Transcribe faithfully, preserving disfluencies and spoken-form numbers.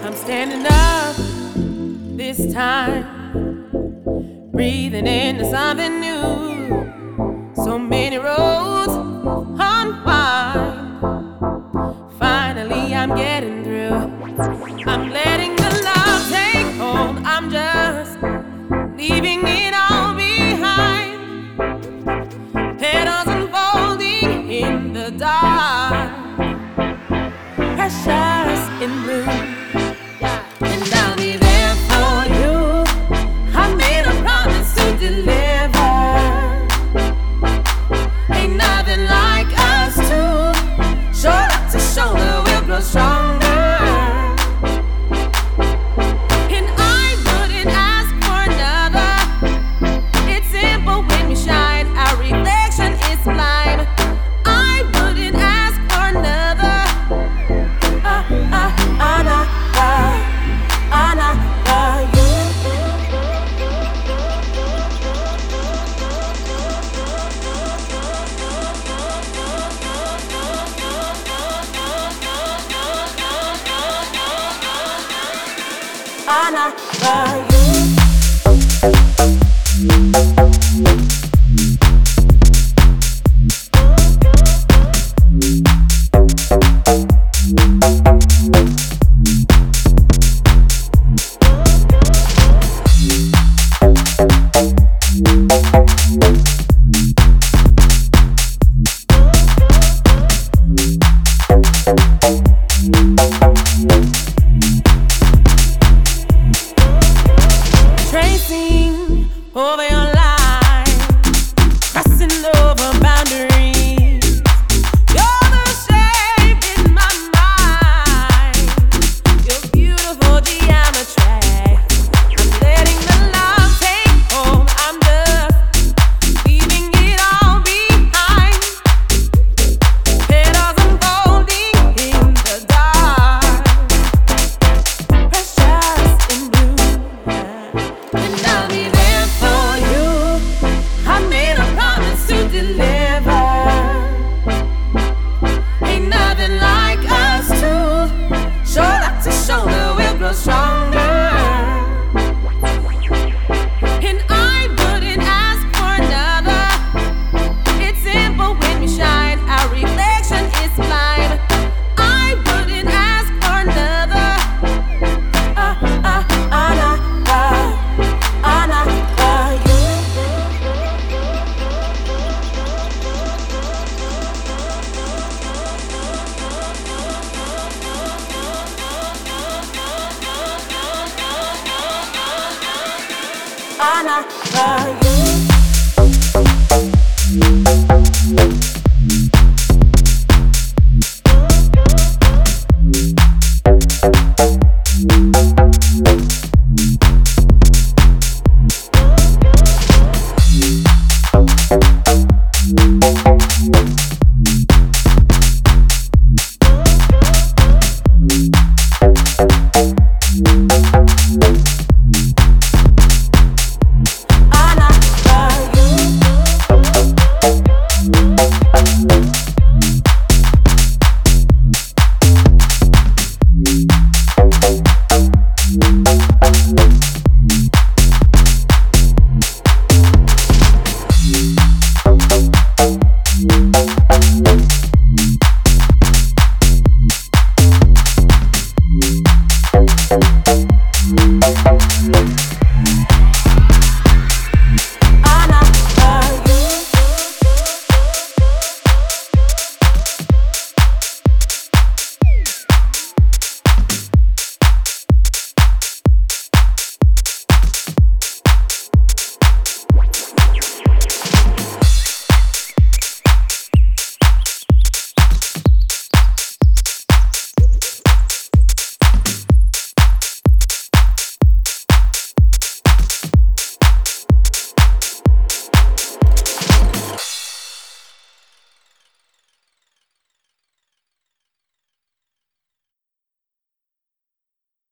I'm standing up this time, breathing into something new. So many roads unwind. Finally, I'm getting through. I'm letting the love take hold. I'm just leaving it all behind. Petals unfolding in the dark, precious in blue. And I'll be there for you. I made a promise to deliver. Ain't nothing like us two. Shoulder to shoulder, we'll grow stronger. And I wouldn't ask for another. It's simple when we shine. Our reflection is blind. I wouldn't ask for another. Uh, uh, another, another you. Another you. Tracing over your line, crossing over boundaries. You're the shape in my mind. You're beautiful geometry. I'm letting the love take hold. I'm just leaving it all behind. Petals unfolding in the dark, precious in blue. And I'll be there for you. I made a promise to deliver. Ain't nothing like us two. Shoulder to shoulder, we'll grow stronger. And I wouldn't ask for another. It's simple when we shine. Our reflection is blind. I wouldn't ask for another. Uh, uh, another. Another you. Another you. We'll be right back.